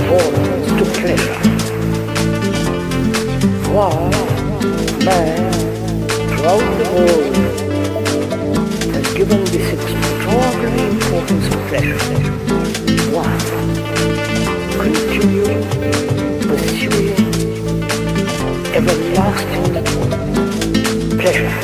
importance to pleasure. Why man throughout the world has given this extraordinary importance to pleasure. Why continuing, pursuing everlasting pleasure.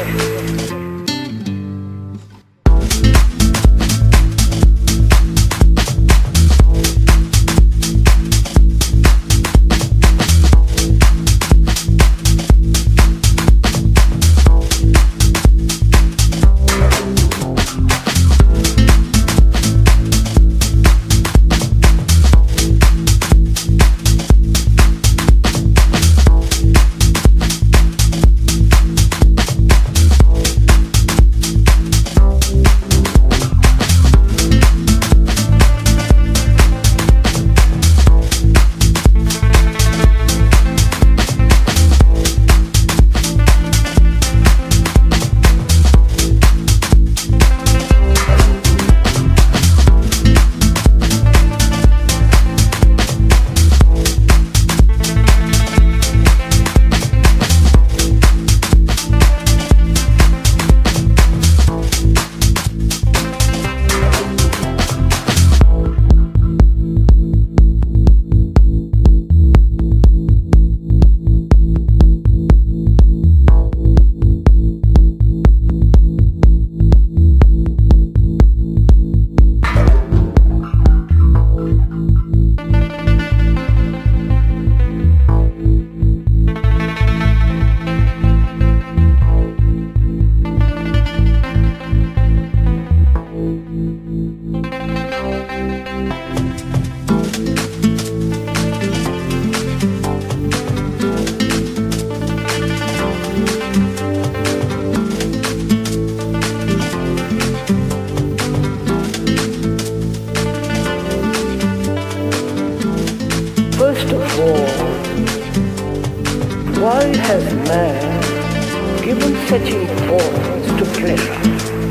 First of all, why has man given such importance to pleasure?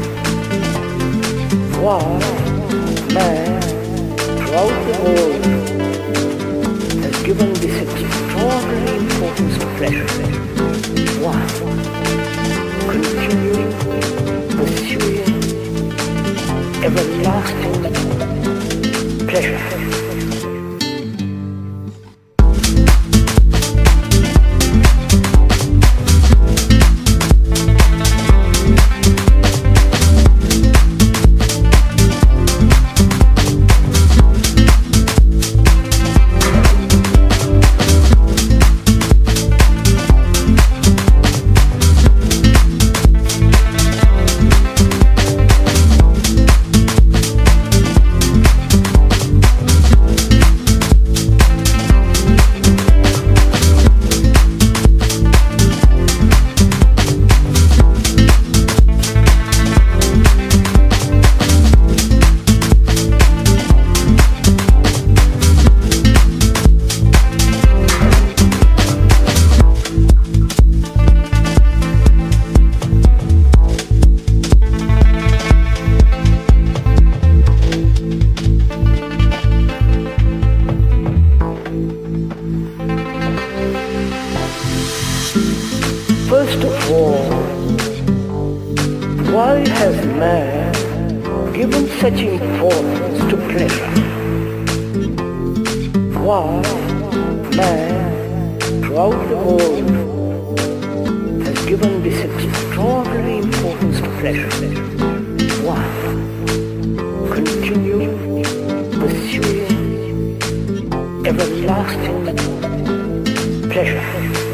Why man throughout the world has given this extraordinary importance to pleasure? Why continuing, pursuing everlasting pleasure? First of all, why has man given such importance to pleasure? Why man throughout the world has given this extraordinary importance to pleasure? Why continue pursuing everlasting pleasure?